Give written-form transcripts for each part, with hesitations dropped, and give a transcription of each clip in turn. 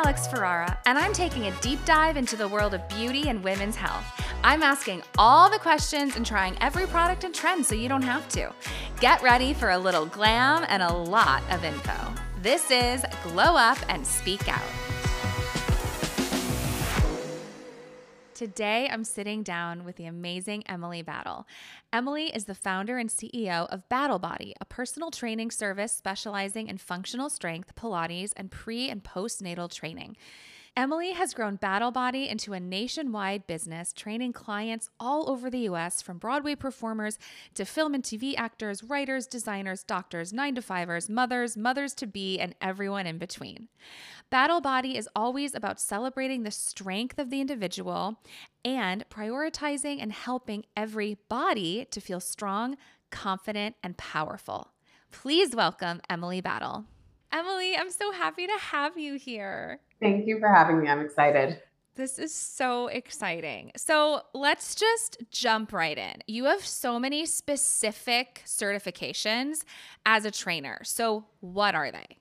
Alex Ferrara, and I'm taking a deep dive into the world of beauty and women's health. I'm asking all the questions and trying every product and trend so you don't have to. Get ready for a little glam and a lot of info. This is Glow Up and Speak Out. Today, I'm sitting down with the amazing Emily Battle. Emily is the founder and CEO of Battle Body, a personal training service specializing in functional strength, Pilates, and pre- and postnatal training. Emily has grown Battle Body into a nationwide business, training clients all over the U.S., from Broadway performers to film and TV actors, writers, designers, doctors, 9-to-5ers, mothers-to-be, and everyone in between. Battle Body is always about celebrating the strength of the individual and prioritizing and helping every body to feel strong, confident, and powerful. Please welcome Emily Battle. Emily, I'm so happy to have you here. Thank you for having me. I'm excited. This is so exciting. So let's just jump right in. You have so many specific certifications as a trainer. So what are they?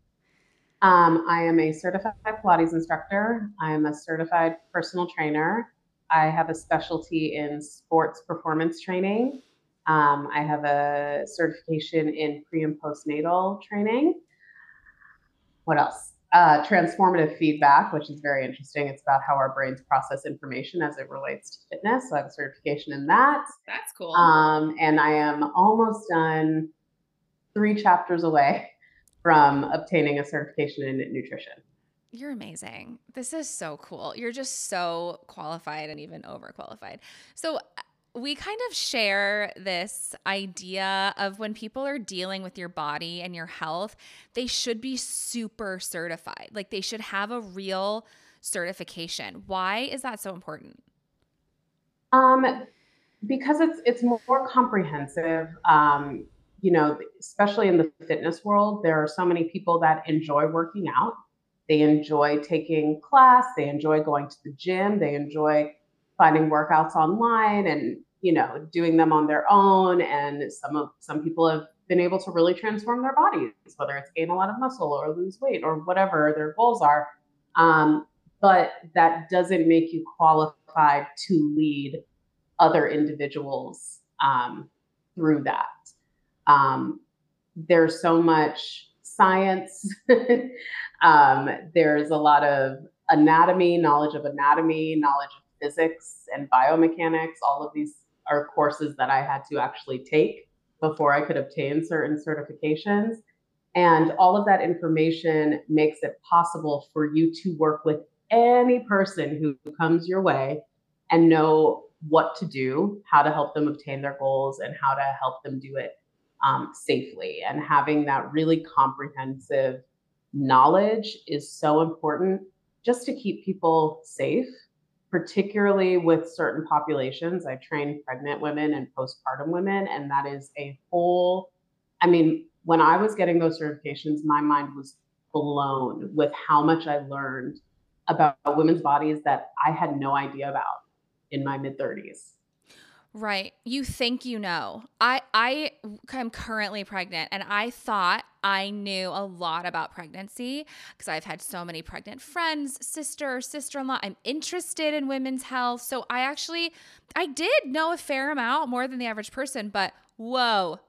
I am a certified Pilates instructor. I am a certified personal trainer. I have a specialty in sports performance training. I have a certification in pre and postnatal training. What else? Transformative feedback, which is very interesting. It's about how our brains process information as it relates to fitness. So I have a certification in that. That's cool. And I am almost done 3 chapters away from obtaining a certification in nutrition. You're amazing. This is so cool. You're just so qualified and even overqualified. So we kind of share this idea of when people are dealing with your body and your health, they should be super certified. Like they should have a real certification. Why is that so important? Because it's more comprehensive. Especially in the fitness world, there are so many people that enjoy working out. They enjoy taking class. They enjoy going to the gym. They enjoy finding workouts online and, doing them on their own. And some people have been able to really transform their bodies, whether it's gain a lot of muscle or lose weight or whatever their goals are. But that doesn't make you qualified to lead other individuals through that. There's so much science. There's a lot of knowledge of physics and biomechanics. All of these are courses that I had to actually take before I could obtain certain certifications. And all of that information makes it possible for you to work with any person who comes your way and know what to do, how to help them obtain their goals, and how to help them do it safely. And having that really comprehensive knowledge is so important just to keep people safe, particularly with certain populations. I train pregnant women and postpartum women, and that is when I was getting those certifications, my mind was blown with how much I learned about women's bodies that I had no idea about in my mid-30s. Right. You think you know. I am currently pregnant, and I thought I knew a lot about pregnancy because I've had so many pregnant friends, sister-in-law. I'm interested in women's health. So I did know a fair amount, more than the average person, but whoa.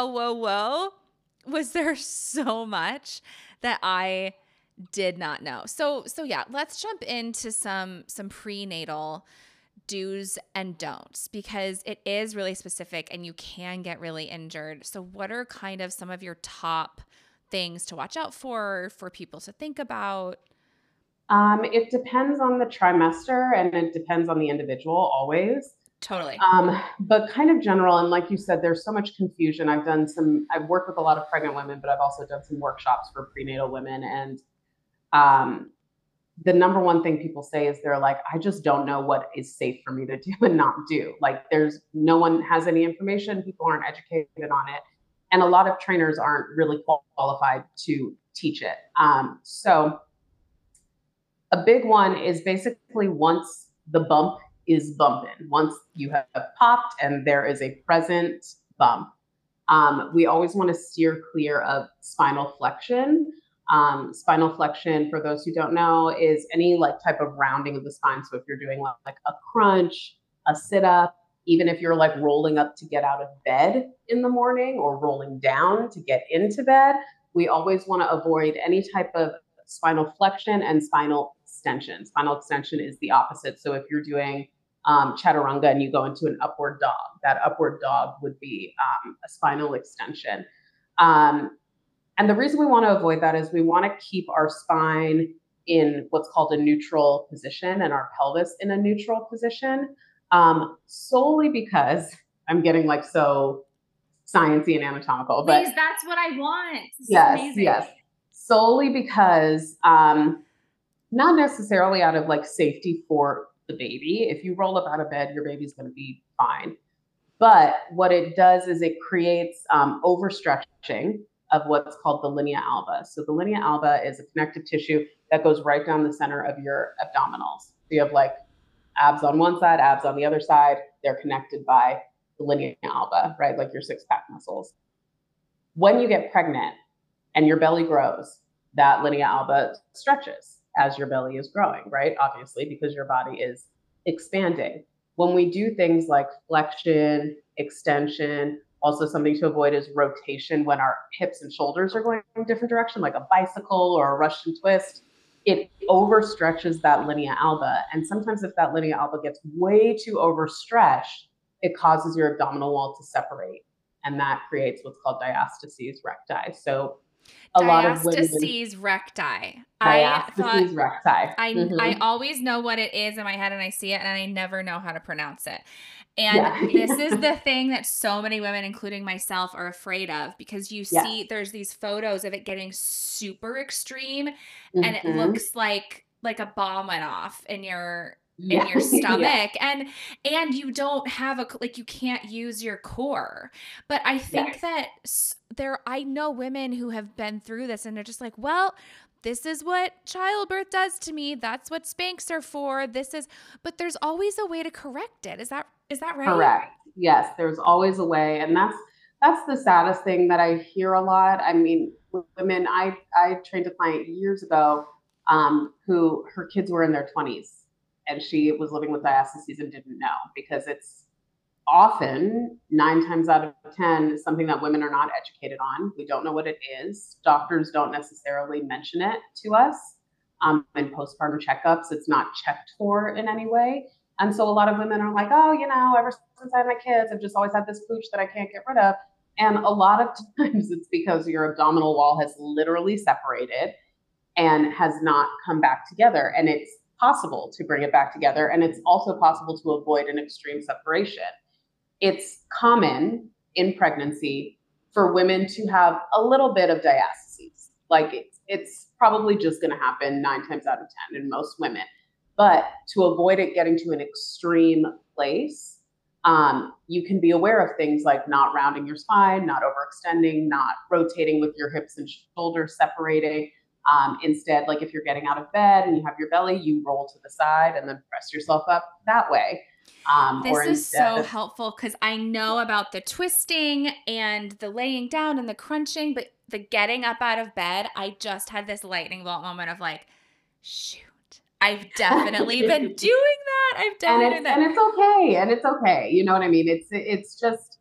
Was there so much that I did not know. So yeah, let's jump into some prenatal do's and don'ts, because it is really specific and you can get really injured. So what are kind of some of your top things to watch out for people to think about? It depends on the trimester and it depends on the individual always. Totally. But kind of general, and like you said, there's so much confusion. I've worked with a lot of pregnant women, but I've also done some workshops for prenatal women. And the number one thing people say is they're like, I just don't know what is safe for me to do and not do. Like no one has any information. People aren't educated on it. And a lot of trainers aren't really qualified to teach it. So a big one is basically once the bump is bumping, once you have popped and there is a present bump, we always want to steer clear of spinal flexion. Spinal flexion, for those who don't know, is any like type of rounding of the spine. So if you're doing like a crunch, a sit up, even if you're like rolling up to get out of bed in the morning or rolling down to get into bed, we always want to avoid any type of spinal flexion and spinal extension. Spinal extension is the opposite. So if you're doing chaturanga and you go into an upward dog, that upward dog would be a spinal extension. And the reason we want to avoid that is we want to keep our spine in what's called a neutral position and our pelvis in a neutral position, solely because I'm getting like so sciencey and anatomical. But please, that's what I want. Yes. Solely because not necessarily out of like safety for the baby. If you roll up out of bed, your baby's going to be fine. But what it does is it creates overstretching of what's called the linea alba. So the linea alba is a connective tissue that goes right down the center of your abdominals. So you have like abs on one side, abs on the other side. They're connected by the linea alba, right? Like your six-pack muscles. When you get pregnant and your belly grows, that linea alba stretches as your belly is growing, right? Obviously, because your body is expanding. When we do things like flexion, extension, also something to avoid is rotation when our hips and shoulders are going in a different direction, like a bicycle or a Russian twist. It overstretches that linea alba. And sometimes if that linea alba gets way too overstretched, it causes your abdominal wall to separate. And that creates what's called diastases recti. So a lot of women. Diastases recti. Diastases recti. I always know what it is in my head and I see it and I never know how to pronounce it. And this is the thing that so many women, including myself, are afraid of, because you see there's these photos of it getting super extreme and it looks like a bomb went off in your stomach and you don't have you can't use your core. But I think that I know women who have been through this and they're just like, well, this is what childbirth does to me. That's what Spanx are for. But there's always a way to correct it. Is that right? Correct. Yes, there's always a way. And that's the saddest thing that I hear a lot. I mean, women, I trained a client years ago who her kids were in their 20s and she was living with diastases and didn't know, because it's often 9 times out of 10 something that women are not educated on. We don't know what it is. Doctors don't necessarily mention it to us. In postpartum checkups, it's not checked for in any way. And so a lot of women are like, oh, ever since I had my kids, I've just always had this pooch that I can't get rid of. And a lot of times it's because your abdominal wall has literally separated and has not come back together. And it's possible to bring it back together. And it's also possible to avoid an extreme separation. It's common in pregnancy for women to have a little bit of diastases. Like it's probably just going to happen 9 times out of 10 in most women. But to avoid it getting to an extreme place, you can be aware of things like not rounding your spine, not overextending, not rotating with your hips and shoulders separating. Instead, like if you're getting out of bed and you have your belly, you roll to the side and then press yourself up that way. This is so helpful, because I know about the twisting and the laying down and the crunching, but the getting up out of bed, I just had this lightning bolt moment of like, shoot, I've definitely been doing that. I've definitely done that. And it's okay. You know what I mean? It's just,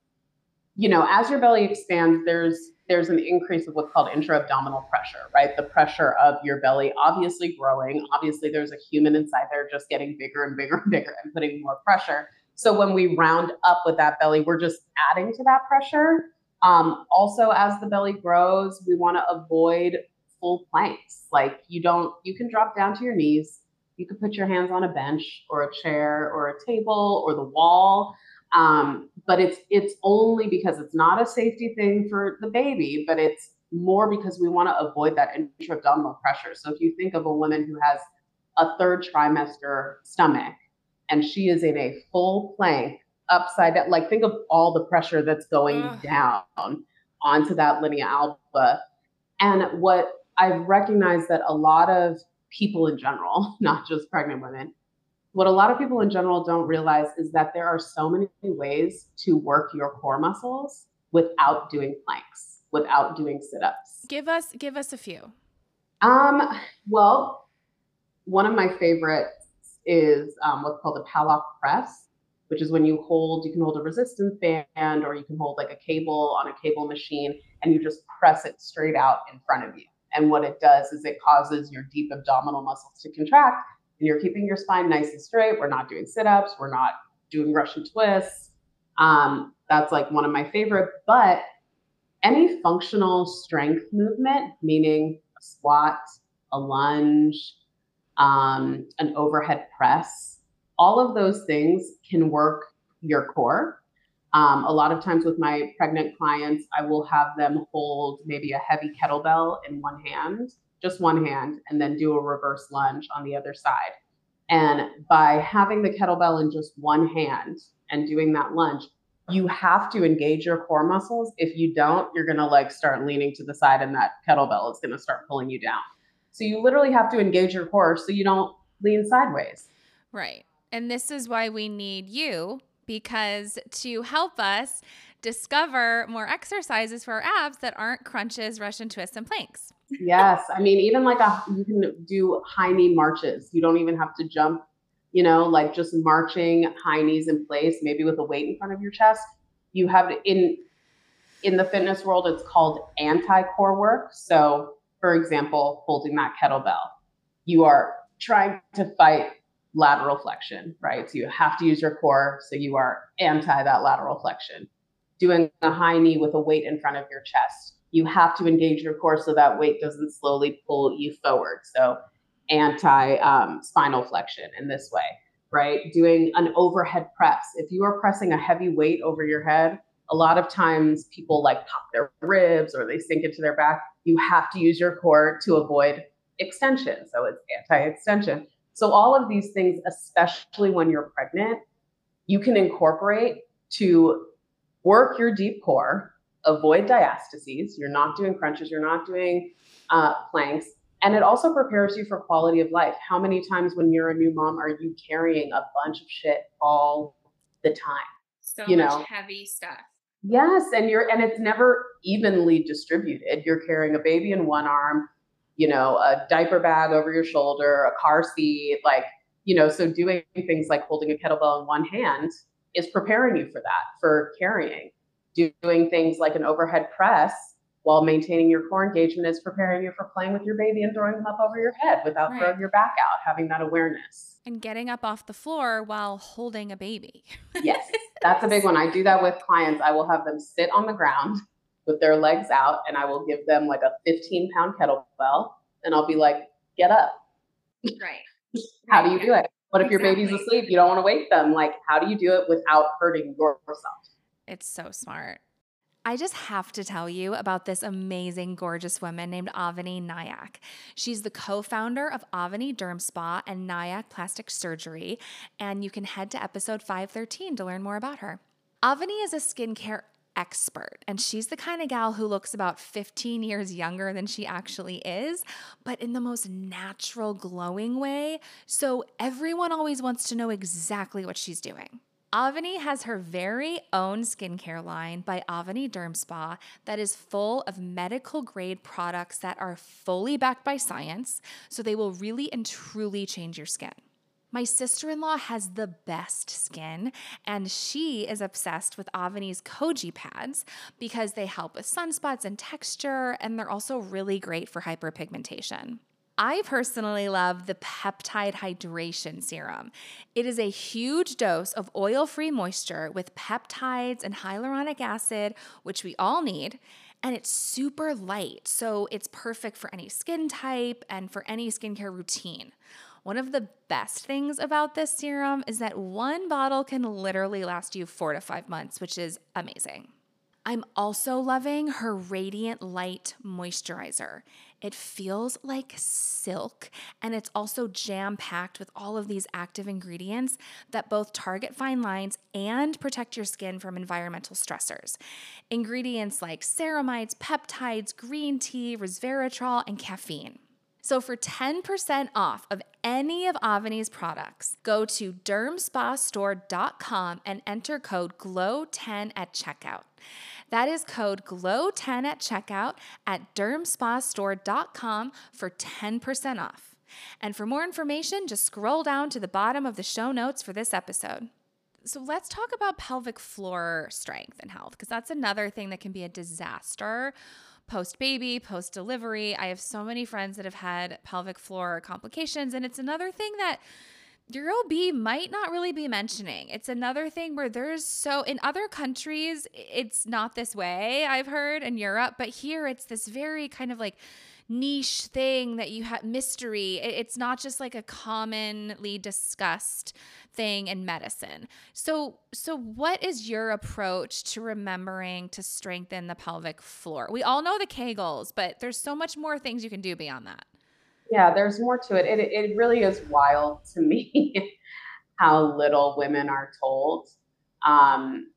as your belly expands, there's an increase of what's called intra-abdominal pressure, right? The pressure of your belly obviously growing. Obviously, there's a human inside there just getting bigger and bigger and bigger and putting more pressure. So when we round up with that belly, we're just adding to that pressure. Also, as the belly grows, we want to avoid full planks. Like you can drop down to your knees. You can put your hands on a bench or a chair or a table or the wall. But it's only because it's not a safety thing for the baby, but it's more because we want to avoid that intra-abdominal pressure. So if you think of a woman who has a 3rd trimester stomach and she is in a full plank upside down, like think of all the pressure that's going down onto that linea alba. And what I've recognized that a lot of people in general, not just pregnant women, what a lot of people in general don't realize is that there are so many ways to work your core muscles without doing planks, without doing sit-ups. Give us a few. Well, one of my favorites is what's called a Palloc press, which is when you can hold a resistance band or you can hold like a cable on a cable machine and you just press it straight out in front of you. And what it does is it causes your deep abdominal muscles to contract and you're keeping your spine nice and straight. We're not doing sit ups, we're not doing Russian twists. That's like one of my favorite, but any functional strength movement, meaning a squat, a lunge, an overhead press, all of those things can work your core. A lot of times with my pregnant clients, I will have them hold maybe a heavy kettlebell in one hand, just one hand, and then do a reverse lunge on the other side. And by having the kettlebell in just one hand and doing that lunge, you have to engage your core muscles. If you don't, you're going to like start leaning to the side and that kettlebell is going to start pulling you down. So you literally have to engage your core so you don't lean sideways. Right. And this is why we need you, because to help us discover more exercises for our abs that aren't crunches, Russian twists, and planks. Yes. I mean, even like you can do high knee marches. You don't even have to jump, like just marching high knees in place, maybe with a weight in front of your chest. You have in the fitness world, it's called anti-core work. So for example, holding that kettlebell, you are trying to fight lateral flexion, right? So you have to use your core. So you are anti that lateral flexion. Doing a high knee with a weight in front of your chest, you have to engage your core so that weight doesn't slowly pull you forward. So anti spinal flexion in this way, right? Doing an overhead press. If you are pressing a heavy weight over your head, a lot of times people like pop their ribs or they sink into their back. You have to use your core to avoid extension. So it's anti-extension. So all of these things, especially when you're pregnant, you can incorporate to work your deep core, avoid diastases. You're not doing crunches, you're not doing planks. And it also prepares you for quality of life. How many times when you're a new mom are you carrying a bunch of shit all the time? So much heavy stuff. Yes, and it's never evenly distributed. You're carrying a baby in one arm, a diaper bag over your shoulder, a car seat, so doing things like holding a kettlebell in one hand is preparing you for that, for carrying. Doing things like an overhead press while maintaining your core engagement is preparing you for playing with your baby and throwing them up over your head without throwing your back out, having that awareness. And getting up off the floor while holding a baby. Yes, that's a big one. I do that with clients. I will have them sit on the ground with their legs out and I will give them like a 15-pound kettlebell and I'll be like, get up. Right. How do you do it? What if your baby's asleep? You don't want to wake them. Like, how do you do it without hurting yourself? It's so smart. I just have to tell you about this amazing, gorgeous woman named Avani Nayak. She's the co-founder of Avani Derm Spa and Nayak Plastic Surgery, and you can head to episode 513 to learn more about her. Avani is a skincare expert, and she's the kind of gal who looks about 15 years younger than she actually is, but in the most natural, glowing way, so everyone always wants to know exactly what she's doing. Avani has her very own skincare line by Avani Derm Spa that is full of medical grade products that are fully backed by science, so they will really and truly change your skin. My sister-in-law has the best skin, and she is obsessed with Avani's Koji pads because they help with sunspots and texture, and they're also really great for hyperpigmentation. I personally love the Peptide Hydration Serum. It is a huge dose of oil-free moisture with peptides and hyaluronic acid, which we all need, and it's super light, so it's perfect for any skin type and for any skincare routine. One of the best things about this serum is that one bottle can literally last you 4 to 5 months, which is amazing. I'm also loving her Radiant Light Moisturizer. It feels like silk, and it's also jam-packed with all of these active ingredients that both target fine lines and protect your skin from environmental stressors. Ingredients like ceramides, peptides, green tea, resveratrol, and caffeine. So for 10% off of any of Avani's products, go to dermspastore.com and enter code GLOW10 at checkout. That is code GLOW10 at checkout at dermspastore.com for 10% off. And for more information, just scroll down to the bottom of the show notes for this episode. So let's talk about pelvic floor strength and health, because that's another thing that can be a disaster post-baby, post-delivery. I have so many friends that have had pelvic floor complications, and it's another thing that your OB might not really be mentioning. It's another thing where in other countries, it's not this way, I've heard, in Europe, but here it's this very kind of like niche thing that you have, mystery. It's not just like a commonly discussed thing in medicine. So what is your approach to remembering to strengthen the pelvic floor? We all know the Kegels, but there's so much more things you can do beyond that. Yeah, there's more to it. It really is wild to me how little women are told. Um,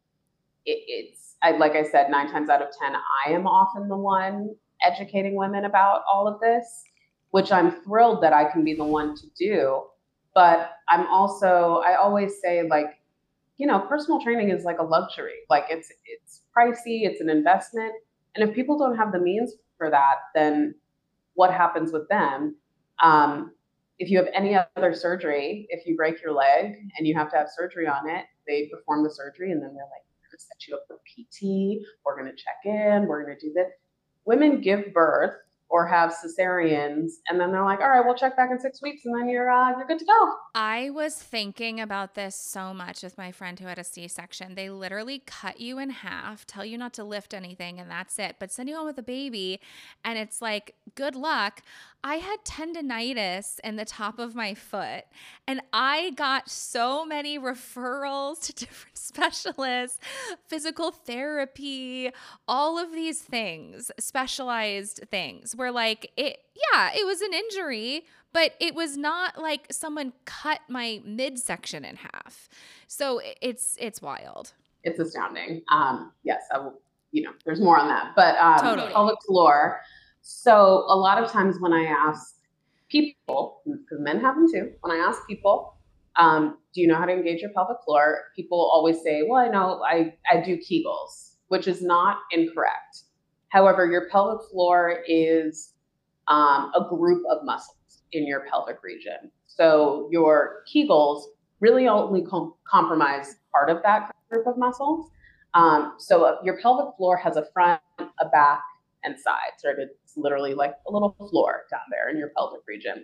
like I said, 9 times out of 10, I am often the one educating women about all of this, which I'm thrilled that I can be the one to do. But I always say, like, personal training is like a luxury. Like it's pricey, it's an investment. And if people don't have the means for that, then what happens with them? If you have any other surgery, if you break your leg and you have to have surgery on it, they perform the surgery and then they're like, we're going to set you up for PT. We're going to check in. We're going to do this. Women give birth or have cesareans, and then they're like, all right, we'll check back in 6 weeks, and then you're good to go. I was thinking about this so much with my friend who had a C-section. They literally cut you in half, tell you not to lift anything, and that's it, but send you home with a baby, and it's like, good luck. I had tendinitis in the top of my foot, and I got so many referrals to different specialists, physical therapy, all of these things, specialized things, where like it was an injury, but it was not like someone cut my midsection in half. So it's wild. It's astounding. Yes, I will, there's more on that, but Totally. Pelvic floor. So a lot of times when I ask people, because men have them too, when I ask people, do you know how to engage your pelvic floor? People always say, well, I know I do Kegels, which is not incorrect. However, your pelvic floor is a group of muscles in your pelvic region. So your Kegels really only compromise part of that group of muscles. So your pelvic floor has a front, a back, and sides, right? It's literally like a little floor down there in your pelvic region.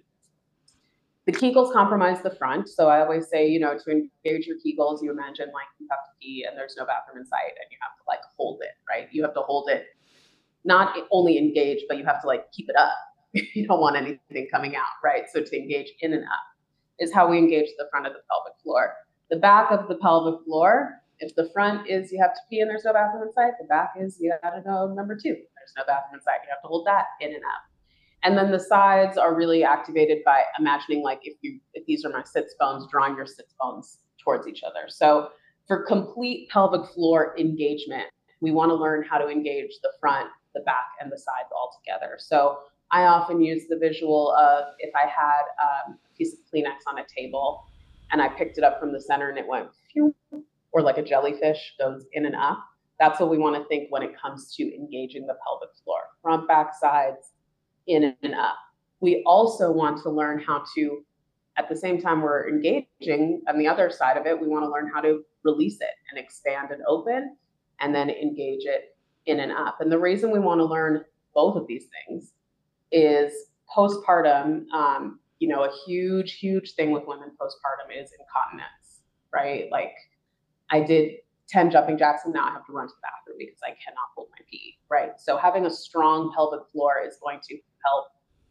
The Kegels compromise the front. So I always say, to engage your Kegels, you imagine like you have to pee and there's no bathroom in sight and you have to like hold it, right? You have to hold it, not only engage, but you have to like keep it up. You don't want anything coming out, right? So to engage in and up is how we engage the front of the pelvic floor. The back of the pelvic floor, if the front is you have to pee and there's no bathroom in sight, the back is you got to know number 2. There's no bathroom in sight. You have to hold that in and up. And then the sides are really activated by imagining like if these are my sits bones, drawing your sits bones towards each other. So for complete pelvic floor engagement, we want to learn how to engage the front, the back, and the sides all together. So I often use the visual of if I had a piece of Kleenex on a table and I picked it up from the center and it went phew, or like a jellyfish goes in and up. That's what we want to think when it comes to engaging the pelvic floor, front, back, sides, in and up. We also want to learn how to, at the same time we're engaging on the other side of it, we want to learn how to release it and expand and open and then engage it in and up. And the reason we want to learn both of these things is postpartum, a huge thing with women postpartum is incontinence, right? Like I did 10 jumping jacks and now I have to run to the bathroom because I cannot hold my pee, right? So having a strong pelvic floor is going to help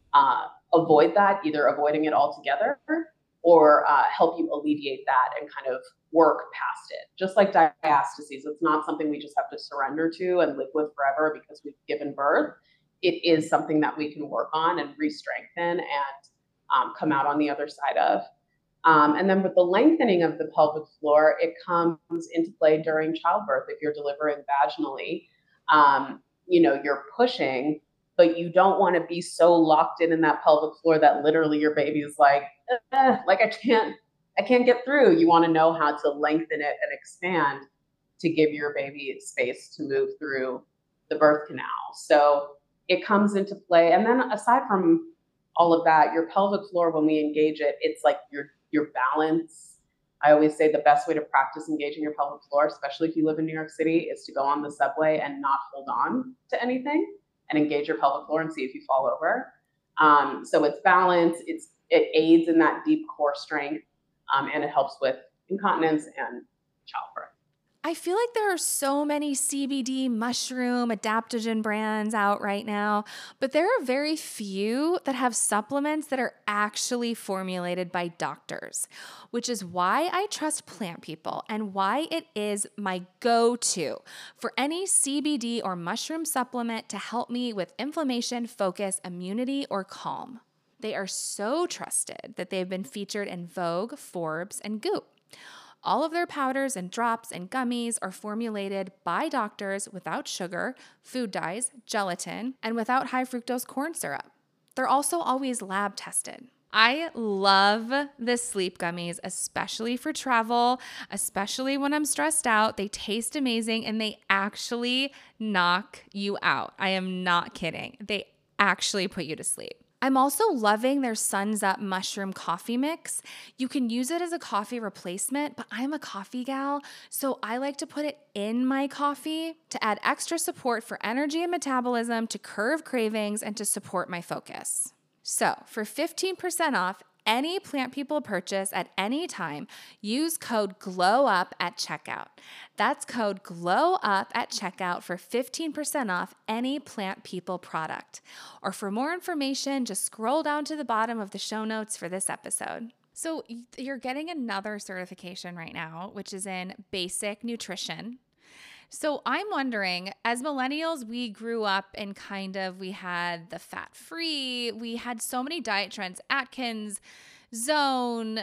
avoid that, either avoiding it altogether or help you alleviate that and kind of work past it. Just like diastases, it's not something we just have to surrender to and live with forever because we've given birth. It is something that we can work on and re-strengthen and come out on the other side of. And then with the lengthening of the pelvic floor, it comes into play during childbirth. If you're delivering vaginally, you're pushing, but you don't want to be so locked in that pelvic floor that literally your baby is like I can't get through. You want to know how to lengthen it and expand. to give your baby space to move through the birth canal. So it comes into play. And then aside from all of that, your pelvic floor, when we engage it, it's like your balance. I always say the best way to practice engaging your pelvic floor, especially if you live in New York City, is to go on the subway and not hold on to anything and engage your pelvic floor and see if you fall over. So it's balance, it aids in that deep core strength, and it helps with incontinence and childbirth. I feel like there are so many CBD mushroom adaptogen brands out right now, but there are very few that have supplements that are actually formulated by doctors, which is why I trust Plant People and why it is my go-to for any CBD or mushroom supplement to help me with inflammation, focus, immunity, or calm. They are so trusted that they've been featured in Vogue, Forbes, and Goop. All of their powders and drops and gummies are formulated by doctors without sugar, food dyes, gelatin, and without high fructose corn syrup. They're also always lab tested. I love the sleep gummies, especially for travel, especially when I'm stressed out. They taste amazing and they actually knock you out. I am not kidding. They actually put you to sleep. I'm also loving their Suns Up mushroom coffee mix. You can use it as a coffee replacement, but I'm a coffee gal, so I like to put it in my coffee to add extra support for energy and metabolism, to curb cravings, and to support my focus. So for 15% off any Plant People purchase at any time, use code GLOWUP at checkout. That's code GLOWUP at checkout for 15% off any Plant People product. Or for more information, just scroll down to the bottom of the show notes for this episode. So you're getting another certification right now, which is in basic nutrition. So I'm wondering, as millennials, we grew up and we had the fat-free, we had so many diet trends, Atkins, Zone.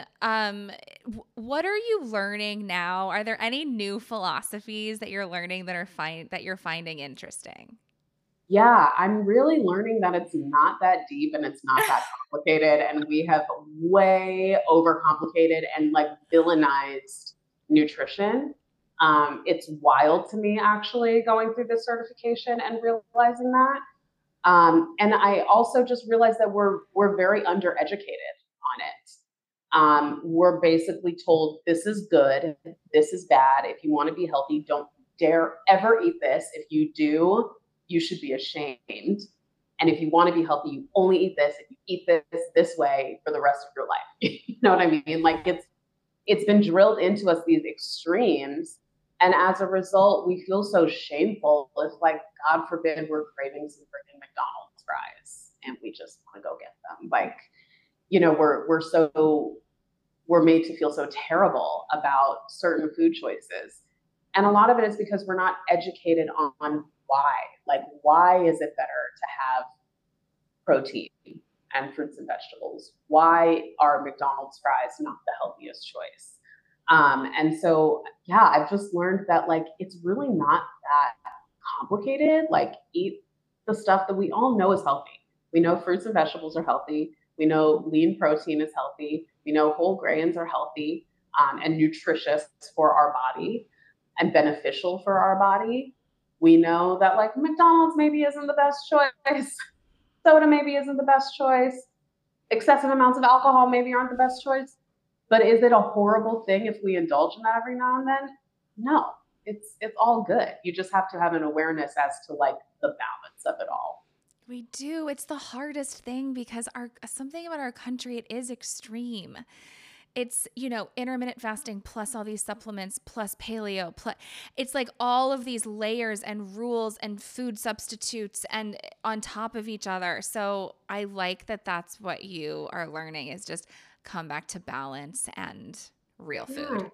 What are you learning now? Are there any new philosophies that you're learning that you're finding interesting? Yeah, I'm really learning that it's not that deep and it's not that complicated. And we have way overcomplicated and like villainized nutrition. It's wild to me actually going through this certification and realizing that. And I also just realized that we're very undereducated on it. We're basically told this is good, this is bad. If you want to be healthy, don't dare ever eat this. If you do, you should be ashamed. And if you want to be healthy, you only eat this. If you eat this way for the rest of your life, you know what I mean? Like it's been drilled into us, these extremes. And as a result, we feel so shameful if, like, God forbid, we're craving some freaking McDonald's fries and we just want to go get them. Like, you know, we're made to feel so terrible about certain food choices. And a lot of it is because we're not educated on why. Like, why is it better to have protein and fruits and vegetables? Why are McDonald's fries not the healthiest choice? And so, yeah, I've just learned that like it's really not that complicated. Like, eat the stuff that we all know is healthy. We know fruits and vegetables are healthy. We know lean protein is healthy. We know whole grains are healthy, and nutritious for our body and beneficial for our body. We know that like McDonald's maybe isn't the best choice. Soda maybe isn't the best choice. Excessive amounts of alcohol maybe aren't the best choice. But is it a horrible thing if we indulge in that every now and then? No, it's all good. You just have to have an awareness as to like the balance of it all. We do. It's the hardest thing because something about our country, it is extreme. It's, intermittent fasting plus all these supplements plus paleo plus it's like all of these layers and rules and food substitutes and on top of each other. So I like that that's what you are learning is just come back to balance and real food.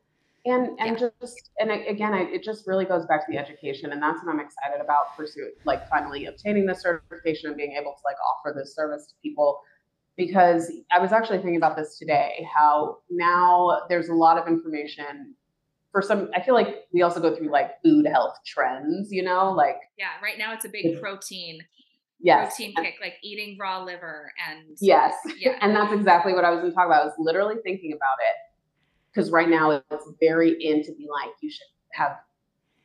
It just really goes back to the education, and that's what I'm excited about pursuing, like finally obtaining this certification and being able to like offer this service to people. Because I was actually thinking about this today, how now there's a lot of information for some. I feel like we also go through like food health trends, like yeah, right now it's a big protein kick, like eating raw liver and yes, yeah, and that's exactly what I was going to talk about. I was literally thinking about it because right now it's very in to be like you should have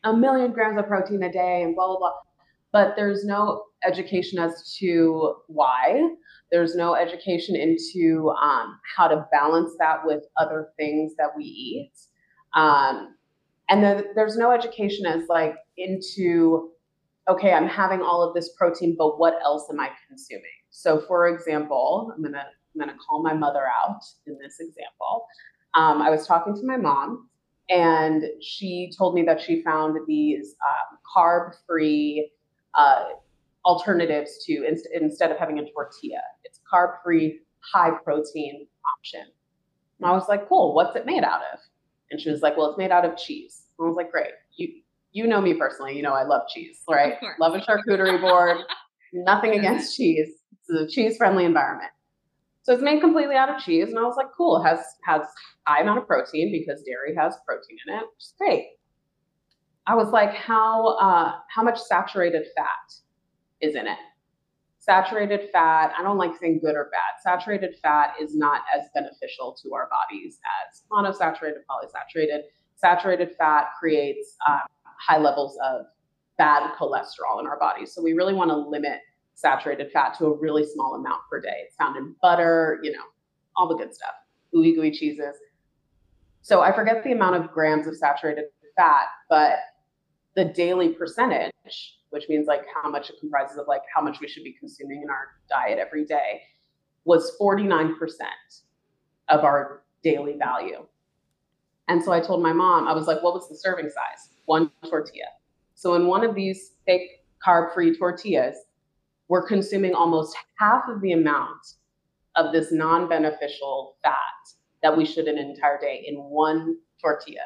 a million grams of protein a day and blah, blah, blah. But there's no education as to why. There's no education into how to balance that with other things that we eat. And then there's no education as like into, okay, I'm having all of this protein, but what else am I consuming? So for example, I'm gonna call my mother out in this example. I was talking to my mom, and she told me that she found these carb-free uh, alternatives to instead of having a tortilla. It's carb-free, high-protein option. And I was like, cool. What's it made out of? And she was like, well, it's made out of cheese. And I was like, great. You know me personally. You know I love cheese, right? Love a charcuterie board. Nothing against cheese. It's a cheese-friendly environment. So it's made completely out of cheese, and I was like, cool. It has high amount of protein because dairy has protein in it, which is great. I was like, how much saturated fat is in it? Saturated fat, I don't like saying good or bad. Saturated fat is not as beneficial to our bodies as monosaturated, polysaturated. Saturated fat creates high levels of bad cholesterol in our bodies. So we really want to limit saturated fat to a really small amount per day. It's found in butter, all the good stuff, ooey gooey cheeses. So I forget the amount of grams of saturated fat, but the daily percentage, which means like how much it comprises of like how much we should be consuming in our diet every day, was 49% of our daily value. And so I told my mom, I was like, what was the serving size? One tortilla. So in one of these fake carb-free tortillas, we're consuming almost half of the amount of this non-beneficial fat that we should in an entire day in one tortilla.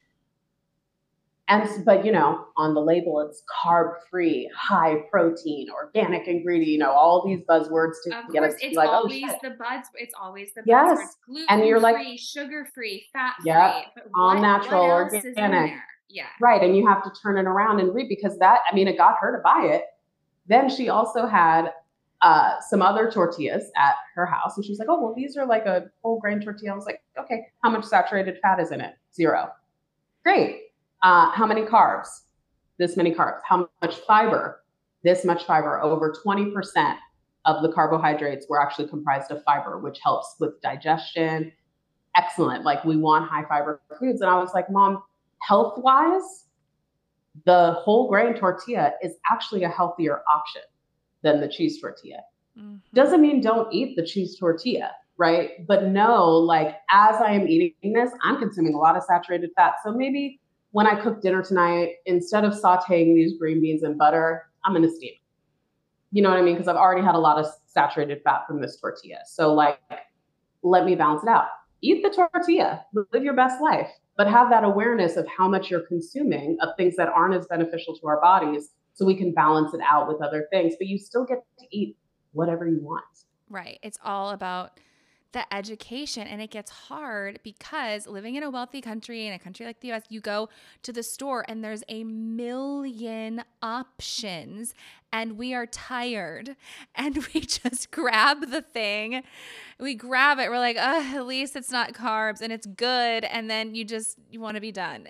But on the label, it's carb-free, high protein, organic ingredient, all these buzzwords to get us it's like, always the buds. It's always the yes. buzzwords. Gluten-free, and you're like, sugar-free, fat-free, yeah, all natural, what organic. Is in there? Yeah. Right. And you have to turn it around and read because it got her to buy it. Then she also had some other tortillas at her house. And she was like, oh, well, these are like a whole grain tortilla. I was like, okay, how much saturated fat is in it? 0. Great. How many carbs? This many carbs. How much fiber? This much fiber. Over 20% of the carbohydrates were actually comprised of fiber, which helps with digestion. Excellent. Like we want high fiber foods. And I was like, Mom, health-wise, the whole grain tortilla is actually a healthier option than the cheese tortilla. Mm-hmm. Doesn't mean don't eat the cheese tortilla, right? But no, like as I am eating this, I'm consuming a lot of saturated fat. So maybe when I cook dinner tonight, instead of sauteing these green beans in butter, I'm going to steam. You know what I mean? Because I've already had a lot of saturated fat from this tortilla. So like, let me balance it out. Eat the tortilla, live your best life, but have that awareness of how much you're consuming of things that aren't as beneficial to our bodies so we can balance it out with other things. But you still get to eat whatever you want. Right. It's all about the education, and it gets hard because living in a wealthy country, in a country like the US, you go to the store and there's a million options and we are tired and we just grab the thing. We grab it. We're like, at least it's not carbs and it's good. And then you want to be done,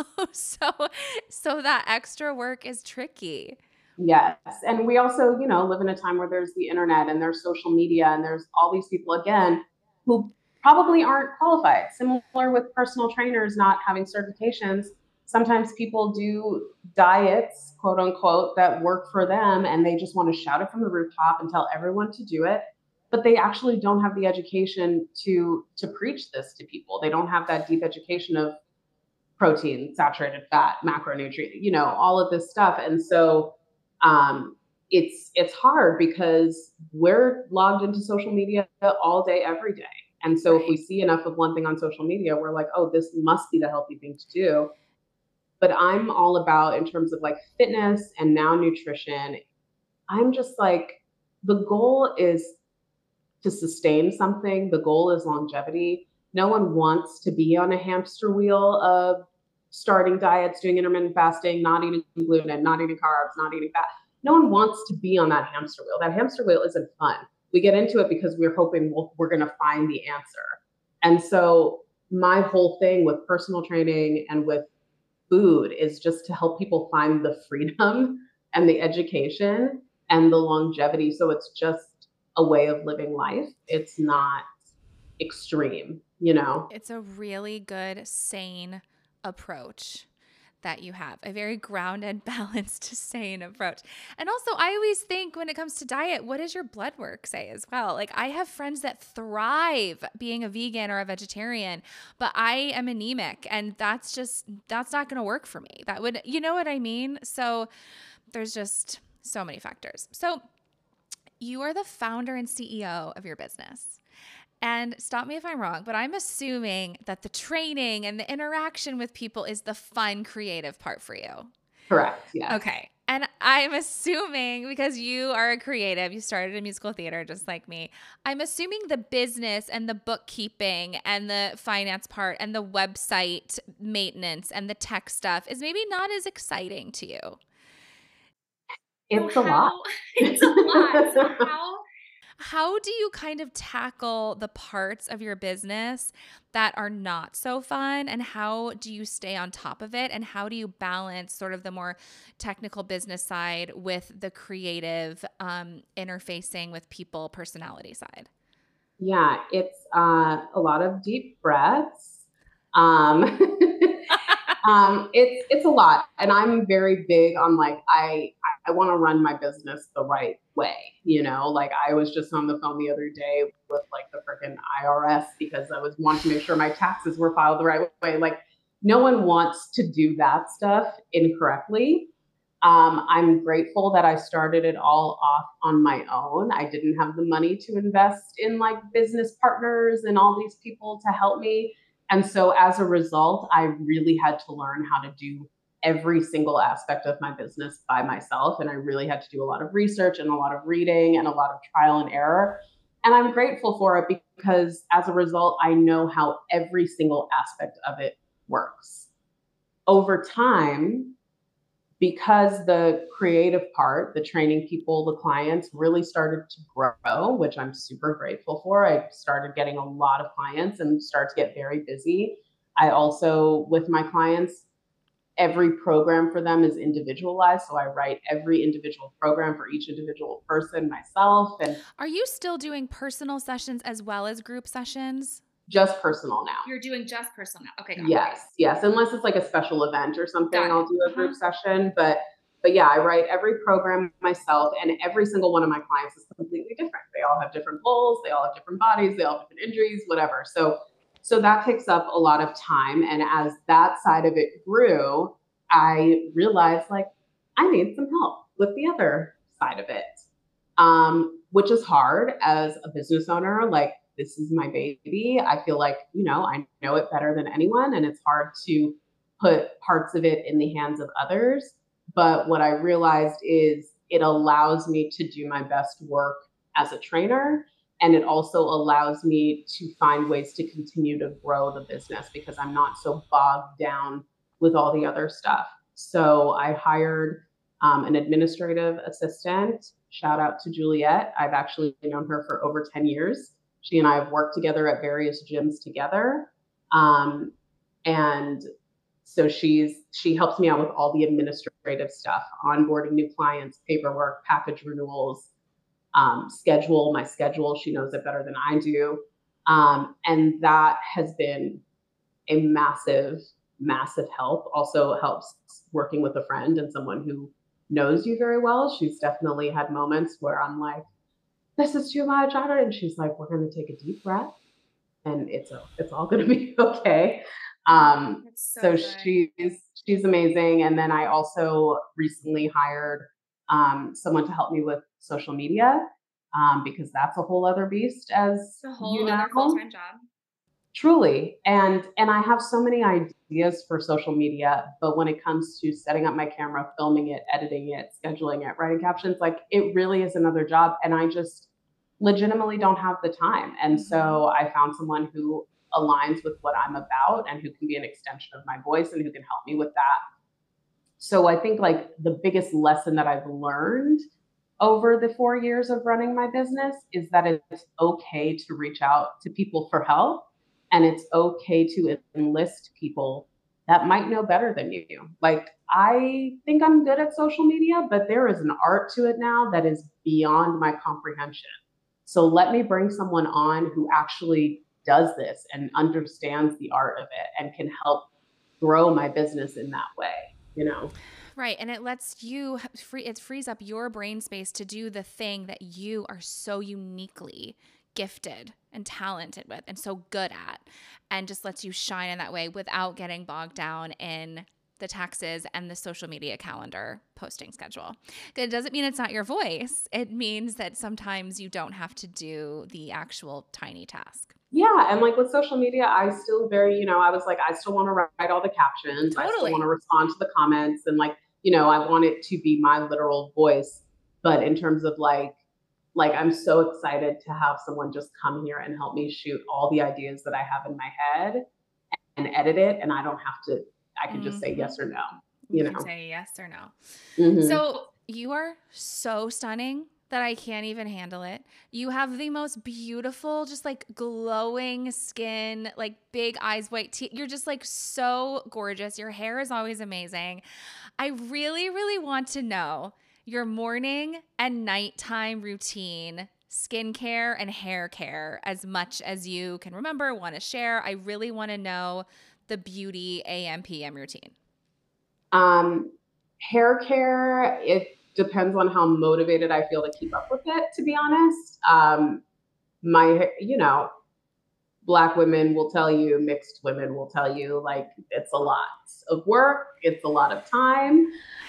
so that extra work is tricky. Yes. And we also, live in a time where there's the internet and there's social media and there's all these people, again, who probably aren't qualified. Similar with personal trainers not having certifications. Sometimes people do diets, quote unquote, that work for them and they just want to shout it from the rooftop and tell everyone to do it. But they actually don't have the education to preach this to people. They don't have that deep education of protein, saturated fat, macronutrient, all of this stuff. And so it's hard because we're logged into social media all day, every day. And so if we see enough of one thing on social media, we're like, oh, this must be the healthy thing to do. But I'm all about, in terms of like fitness and now nutrition, I'm just like, the goal is to sustain something. The goal is longevity. No one wants to be on a hamster wheel of starting diets, doing intermittent fasting, not eating gluten, not eating carbs, not eating fat. No one wants to be on that hamster wheel. That hamster wheel isn't fun. We get into it because we're hoping we're going to find the answer. And so my whole thing with personal training and with food is just to help people find the freedom and the education and the longevity. So it's just a way of living life. It's not extreme, you know? It's a really good, sane approach that you have, a very grounded, balanced, sane approach. And also, I always think when it comes to diet, what does your blood work say as well? Like, I have friends that thrive being a vegan or a vegetarian, but I am anemic, and that's not going to work for me. That would, you know what I mean? So there's just so many factors. So you are the founder and CEO of your business. And stop me if I'm wrong, but I'm assuming that the training and the interaction with people is the fun, creative part for you. Correct. Yeah. Okay. And I'm assuming, because you are a creative, you started in musical theater just like me, I'm assuming the business and the bookkeeping and the finance part and the website maintenance and the tech stuff is maybe not as exciting to you. It's a lot. It's a lot. So how do you kind of tackle the parts of your business that are not so fun, and how do you stay on top of it, and how do you balance sort of the more technical business side with the creative interfacing with people personality side? Yeah, it's a lot of deep breaths. Um, it's a lot, and I'm very big on like I want to run my business the right way. You know, like I was just on the phone the other day with like the freaking IRS because I was wanting to make sure my taxes were filed the right way. Like no one wants to do that stuff incorrectly. I'm grateful that I started it all off on my own. I didn't have the money to invest in like business partners and all these people to help me. And so as a result, I really had to learn how to do every single aspect of my business by myself. And I really had to do a lot of research and a lot of reading and a lot of trial and error. And I'm grateful for it because as a result, I know how every single aspect of it works. Over time, because the creative part, the training people, the clients really started to grow, which I'm super grateful for. I started getting a lot of clients and started to get very busy. I also, with my clients, every program for them is individualized. So I write every individual program for each individual person myself. And are you still doing personal sessions as well as group sessions? just personal now. You're doing just personal now. Okay, got Yes, yes. Unless it's like a special event or something, I'll do a Uh-huh. group session. But yeah, I write every program myself, and every single one of my clients is completely different. They all have different goals, they all have different bodies, they all have different injuries, whatever. So that takes up a lot of time. And as that side of it grew, I realized like I need some help with the other side of it. Which is hard as a business owner. Like this is my baby. I feel like, you know, I know it better than anyone, and it's hard to put parts of it in the hands of others. But what I realized is it allows me to do my best work as a trainer. And it also allows me to find ways to continue to grow the business because I'm not so bogged down with all the other stuff. So I hired an administrative assistant. Shout out to Juliet. I've actually known her for over 10 years. She and I have worked together at various gyms together. And so she helps me out with all the administrative stuff, onboarding new clients, paperwork, package renewals, schedule, my schedule. She knows it better than I do. And that has been a massive, massive help. Also helps working with a friend and someone who knows you very well. She's definitely had moments where I'm like, this is too much. And she's like, we're going to take a deep breath and it's all going to be okay. So she's amazing. And then I also recently hired someone to help me with social media because that's a whole other beast, as a whole other full-time job. Truly. And I have so many ideas for social media, but when it comes to setting up my camera, filming it, editing it, scheduling it, writing captions, like it really is another job. And I just legitimately don't have the time. And so I found someone who aligns with what I'm about and who can be an extension of my voice and who can help me with that. So I think like the biggest lesson that I've learned over the 4 years of running my business is that it's okay to reach out to people for help. And it's okay to enlist people that might know better than you. Like, I think I'm good at social media, but there is an art to it now that is beyond my comprehension. So let me bring someone on who actually does this and understands the art of it and can help grow my business in that way, you know? Right. And it lets you it frees up your brain space to do the thing that you are so uniquely gifted and talented with and so good at, and just lets you shine in that way without getting bogged down in the taxes and the social media calendar posting schedule. It doesn't mean it's not your voice. It means that sometimes you don't have to do the actual tiny task. Yeah, and like with social media, I still very, I was like, I still want to write all the captions. I still want to Totally. respond to the comments and like, I want it to be my literal voice. But in terms of like I'm so excited to have someone just come here and help me shoot all the ideas that I have in my head and edit it, and I don't have to. I can just say yes or no. You You can know. say yes or no. Mm-hmm. So you are so stunning that I can't even handle it. You have the most beautiful, just like glowing skin, like big eyes, white teeth. You're just like so gorgeous. Your hair is always amazing. I really, really want to know your morning and nighttime routine, skincare and hair care, as much as you can remember, want to share. I really want to know the beauty AM PM routine. Um, Hair care, it depends on how motivated I feel to keep up with it, to be honest. My, Black women will tell you, mixed women will tell you, like, it's a lot of work, it's a lot of time.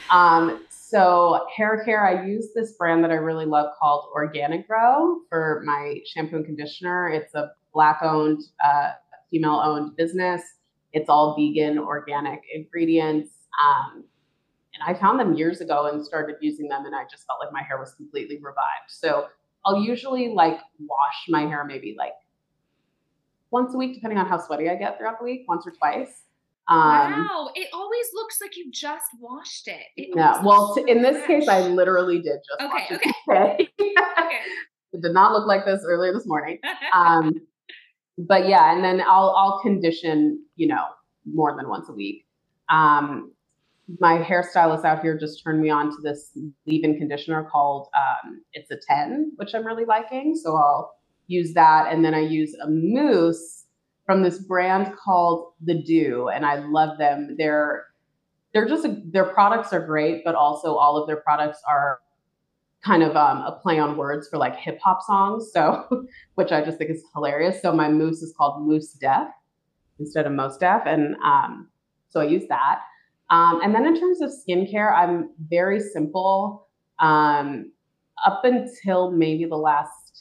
So hair care, I use this brand that I really love called Organic Grow for my shampoo and conditioner. It's a Black owned, female owned business. It's all vegan, organic ingredients. And I found them years ago and started using them, and I just felt like my hair was completely revived. So I'll usually like wash my hair maybe like once a week, depending on how sweaty I get throughout the week, once or twice. Wow, it always looks like you just washed it. It No, always well, looks so in this case, I fresh. literally did just Okay, wash it okay, today. okay. It did not look like this earlier this morning. Um, but yeah, and then I'll condition, more than once a week. Um, my hairstylist out here just turned me on to this leave-in conditioner called it's a 10, which I'm really liking. So I'll use that, and then I use a mousse from this brand called The Dew, and I love them. They're just their products are great, but also all of their products are kind of a play on words for like hip hop songs. So, which I just think is hilarious. So my mousse is called Mousse Def instead of Most Def, and so I use that. And then in terms of skincare, I'm very simple. Up until maybe the last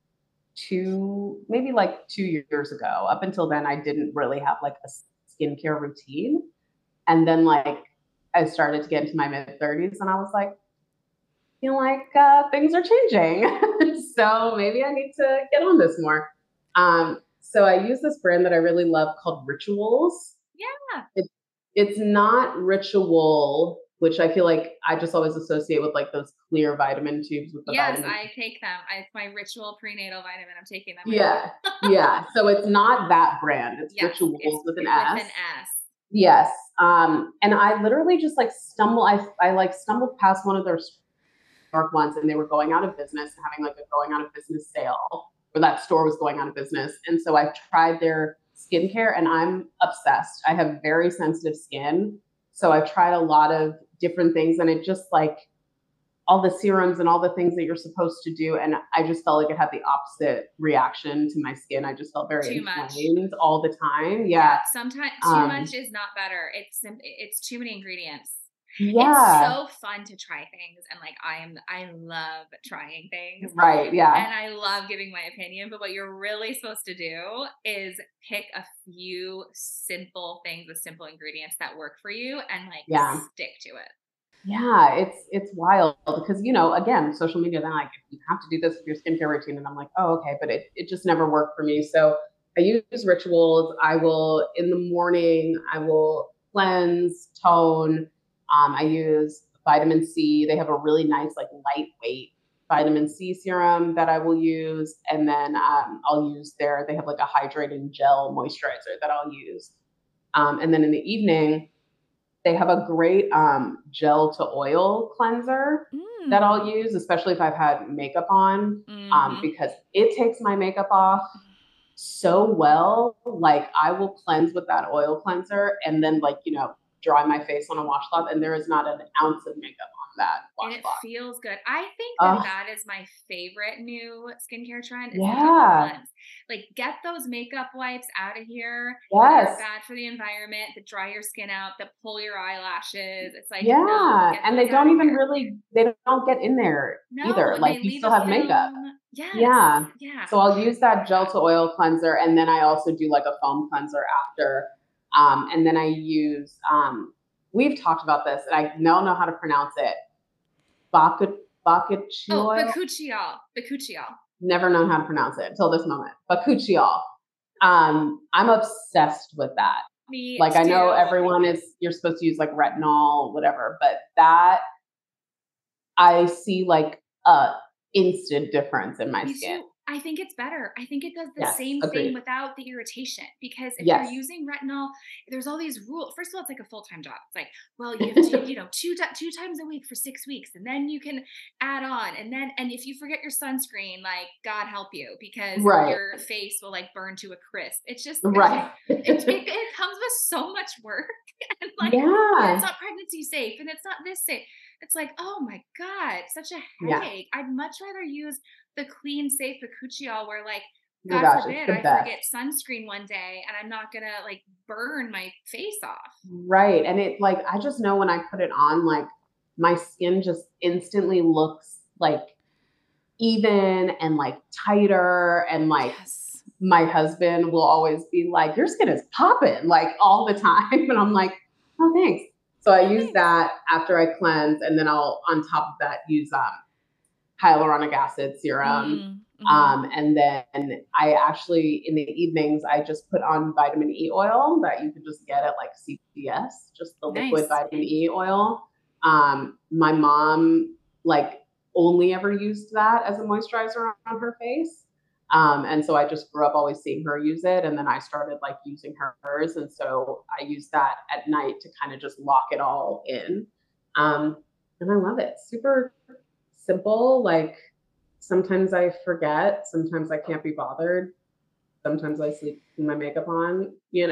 maybe like 2 years ago, up until then, I didn't really have like a skincare routine. And then like I started to get into my mid 30s, and I was like, feel like things are changing. So maybe I need to get on this more. So I use this brand that I really love called Rituals. Yeah. It's not Ritual, which I feel like I just always associate with like those clear vitamin tubes with the Yes, vitamin. I take them. It's my Ritual prenatal vitamin. I'm taking them right Yeah. now. Yeah. So it's not that brand. It's Yes, Rituals with an with S. an S. Yes. And I literally just like I like stumbled past one of their York once, and they were going out of business, having like a going out of business sale, or that store was going out of business. And so I tried their skincare, and I'm obsessed. I have very sensitive skin. So I've tried a lot of different things, and it just like all the serums and all the things that you're supposed to do. And I just felt like it had the opposite reaction to my skin. I just felt very Too much. inflamed all the time. Yeah. Sometimes too much is not better. It's too many ingredients. It's Yeah. so fun to try things, and like I love trying things. Right. Yeah. And I love giving my opinion, but what you're really supposed to do is pick a few simple things with simple ingredients that work for you and like Yeah. stick to it. Yeah, it's wild because again, social media. Then like you have to do this with your skincare routine, and I'm like, oh, okay, but it just never worked for me. So I use Rituals. I will in the morning. I will cleanse, tone. I use vitamin C. They have a really nice like lightweight vitamin C serum that I will use, and then I'll use they have like a hydrating gel moisturizer that I'll use. And then in the evening, they have a great gel to oil cleanser that I'll use, especially if I've had makeup on, because it takes my makeup off so well. Like I will cleanse with that oil cleanser and then like, dry my face on a washcloth and there is not an ounce of makeup on that And it washcloth. feels good. I think that Uh, that is my favorite new skincare trend is the double yeah. cleanse. Like get those makeup wipes out of here that are Yes. bad for the environment, that dry your skin out, that pull your eyelashes. It's like, no, Yeah. get And those they out don't of even here. really, they don't get in there No, either. and Like they you leave still a have makeup. film. Yes. Yeah. Yeah. So I'll use that gel to oil cleanser and then I also do like a foam cleanser after. And then I use, we've talked about this and I now know how to pronounce it. Oh, Bakuchiol. Bakuchiol. Never known how to pronounce it until this moment. Bakuchiol. I'm obsessed with that. Me Like I know too. everyone you're supposed to use like retinol, whatever, but that I see like a instant difference in my Me skin. too. I think it's better. I think it does the Yes, same thing agreed. without the irritation because if you're Yes. using retinol, there's all these rules. First of all, it's like a full-time job. It's like, well, you have to, two times a week for 6 weeks, and then you can add on, and if you forget your sunscreen, like God help you because Right. your face will like burn to a crisp. It's just Right. it comes with so much work, and like Yeah. it's not pregnancy safe, and it's not this safe. It's like, oh my God, such a Yeah. headache. I'd much rather use the clean, safe Bakuchiol where like, Oh my God gosh, it's forbid the I best. forget sunscreen one day and I'm not gonna like burn my face off. Right. And it like I just know when I put it on, like my skin just instantly looks like even and like tighter and like Yes. my husband will always be like, your skin is popping like all the time. And I'm like, oh, thanks. So I use that after I cleanse. And then I'll, on top of that, use hyaluronic acid serum. And then I actually, in the evenings, I just put on vitamin E oil that you could just get at like CVS, just the liquid vitamin E oil. My mom like only ever used that as a moisturizer on her face. And so I just grew up always seeing her use it. And then I started like using hers. And so I use that at night to kind of just lock it all in. And I love it. Super simple. Like sometimes I forget, sometimes I can't be bothered. Sometimes I sleep with my makeup on,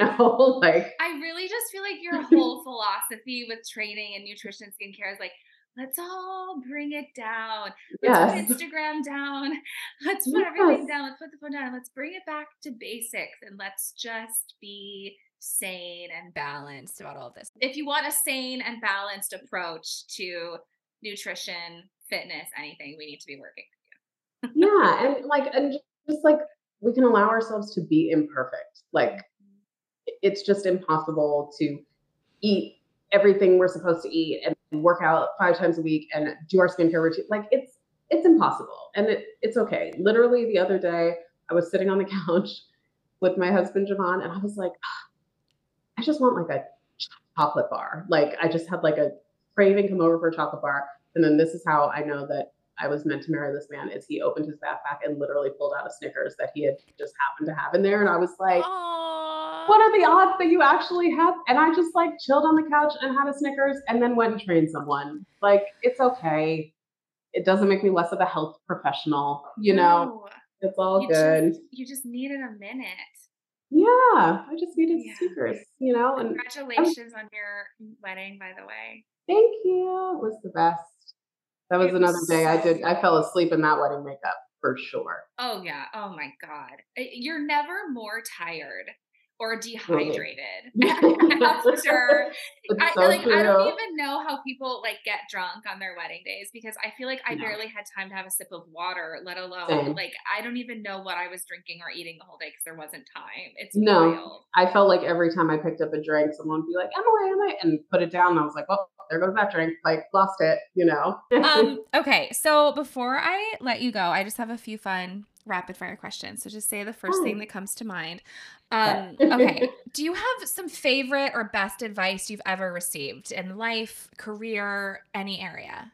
like I really just feel like your whole philosophy with training and nutrition skincare is like, let's all bring it down. Let's put Instagram down. Let's put everything down. Let's put the phone down. Let's bring it back to basics and let's just be sane and balanced about all of this. If you want a sane and balanced approach to nutrition, fitness, anything, we need to be working. Yeah, and just like we can allow ourselves to be imperfect. Like it's just impossible to eat everything we're supposed to eat and work out 5 times a week and do our skincare routine. Like it's impossible, and it's okay. Literally the other day, I was sitting on the couch with my husband Javon, and I was like, I just want like a chocolate bar. Like I just had like a craving come over for a chocolate bar, and then this is how I know that I was meant to marry this man is he opened his backpack and literally pulled out a Snickers that he had just happened to have in there. And I was like, aww, what are the odds that you actually have? And I just like chilled on the couch and had a Snickers and then went and trained someone. Like, it's okay. It doesn't make me less of a health professional, No. It's all good. You just needed a minute. Yeah, I just needed Snickers, and congratulations on your wedding, by the way. Thank you. It was the best. That was another day I fell asleep in that wedding makeup for sure. Oh yeah. Oh my God. You're never more tired or dehydrated after. I don't even know how people like get drunk on their wedding days because I feel like I barely had time to have a sip of water, let alone like I don't even know what I was drinking or eating the whole day because there wasn't time. It's wild. I felt like every time I picked up a drink, someone would be like, Emily, and put it down. And I was like, oh, there goes that drink. Like lost it, Okay. So before I let you go, I just have a few fun rapid fire questions. So just say the first thing that comes to mind. Okay. Do you have some favorite or best advice you've ever received in life, career, any area?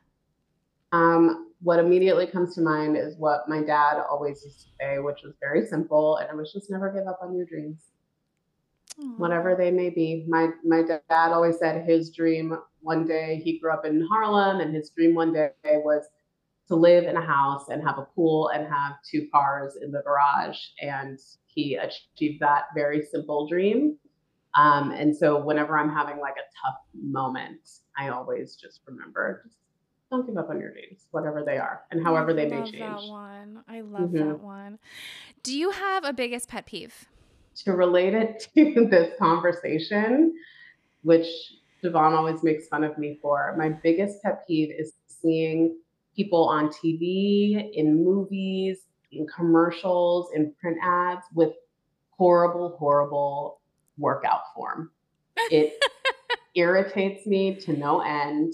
What immediately comes to mind is what my dad always used to say, which was very simple, and it was just never give up on your dreams. whatever they may be. My dad always said his dream one day, he grew up in Harlem, and his dream one day was to live in a house and have a pool and have 2 cars in the garage. And he achieved that very simple dream. And so whenever I'm having like a tough moment, I always just remember, just don't give up on your dreams, whatever they are and however they may change. I love that one. Do you have a biggest pet peeve? To relate it to this conversation, which Devon always makes fun of me for, my biggest pet peeve is seeing people on TV, in movies, in commercials, in print ads with horrible workout form. It irritates me to no end.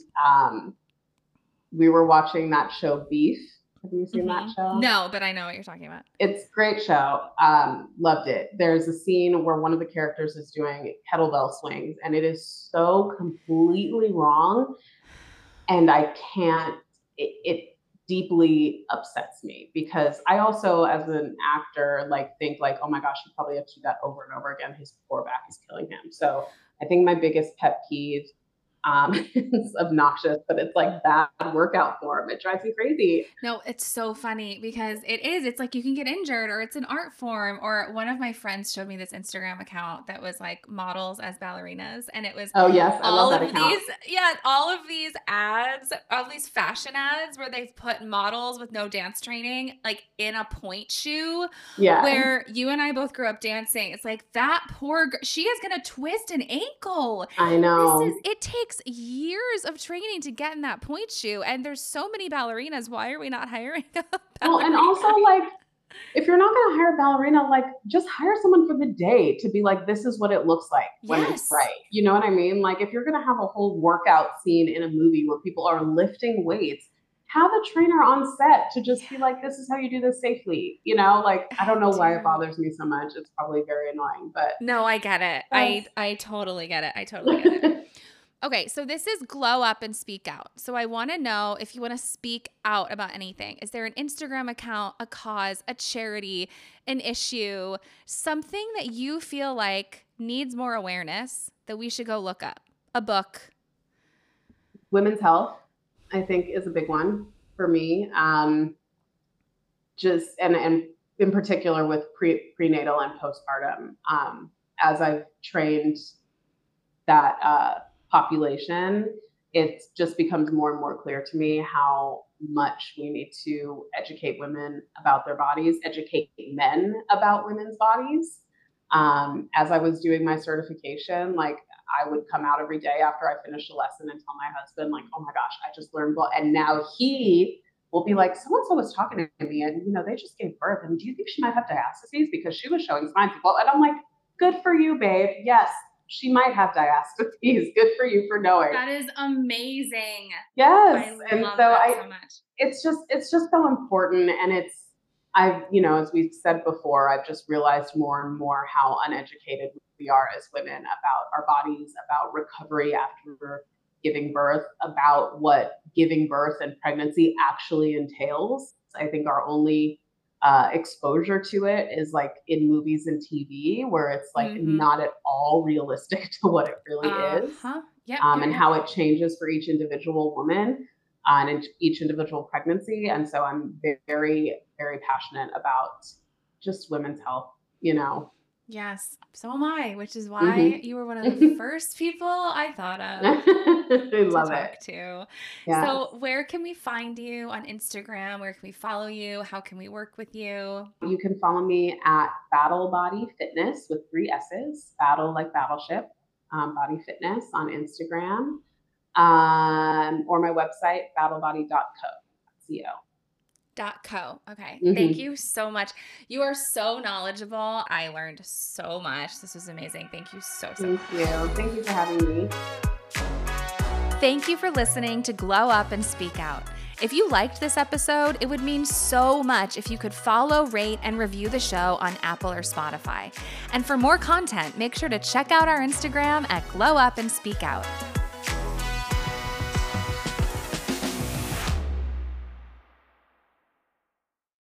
We were watching that show Beef. Have you seen that show? No, but I know what you're talking about. It's a great show. Loved it. There's a scene where one of the characters is doing kettlebell swings, and it is so completely wrong. And I can't, it deeply upsets me, because I also, as an actor, like think like, oh my gosh, you probably have to do that over and over again. His poor back is killing him. So I think my biggest pet peeve, it's obnoxious, but it's like bad workout form. It drives me crazy. No, it's so funny because it's like you can get injured, or it's an art form. Or one of my friends showed me this Instagram account that was like models as ballerinas. And it was, oh yes, I love that account. All of these ads, all these fashion ads where they've put models with no dance training, like in a point shoe. Yeah. Where you and I both grew up dancing. It's like that poor girl, she is going to twist an ankle. I know. It takes years of training to get in that point shoe, and there's so many ballerinas. Why are we not hiring a ballerina? Well, and also, like, if you're not going to hire a ballerina, like, just hire someone for the day to be like, this is what it looks like when it's right. You know what I mean? Like, if you're going to have a whole workout scene in a movie where people are lifting weights, have a trainer on set to just be like, this is how you do this safely. You know, like, I don't know why it bothers me so much. It's probably very annoying, but. No, I get it. I totally get it. I totally get it. Okay, so this is Glow Up and Speak Out. So I want to know if you want to speak out about anything. Is there an Instagram account, a cause, a charity, an issue, something that you feel like needs more awareness that we should go look up? A book? Women's health, I think, is a big one for me. Just and in particular with prenatal and postpartum. As I've trained that population, it just becomes more and more clear to me how much we need to educate women about their bodies, educate men about women's bodies. As I was doing my certification, like, I would come out every day after I finished a lesson and tell my husband, like, oh my gosh, I just learned. And now he will be like, so-and-so was talking to me, and, you know, they just gave birth. And do you think she might have diastases because she was showing signs of, well, and I'm like, good for you, babe. Yes, she might have diastases. Good for you for knowing. That is amazing. Yes. I love that so much. It's just so important. And you know, as we've said before, I've just realized more and more how uneducated we are as women about our bodies, about recovery after giving birth, about what giving birth and pregnancy actually entails. I think our only exposure to it is like in movies and TV, where it's like not at all realistic to what it really is. Yep, and how it changes for each individual woman and each individual pregnancy. And so I'm very, very passionate about just women's health, you know. Yes, so am I, which is why you were one of the first people I thought of I love to it. talk to. Yeah. So where can we find you on Instagram? Where can we follow you? How can we work with you? You can follow me at Battle Body Fitness with 3 S's, battle like battleship, Body Fitness on Instagram, or my website, battlebody.co. .co. Okay. Thank you so much. You are so knowledgeable. I learned so much. This was amazing. Thank you so much. Thank you. Thank you for having me. Thank you for listening to Glow Up and Speak Out. If you liked this episode, it would mean so much if you could follow, rate, and review the show on Apple or Spotify. And for more content, make sure to check out our Instagram at Glow Up and Speak Out.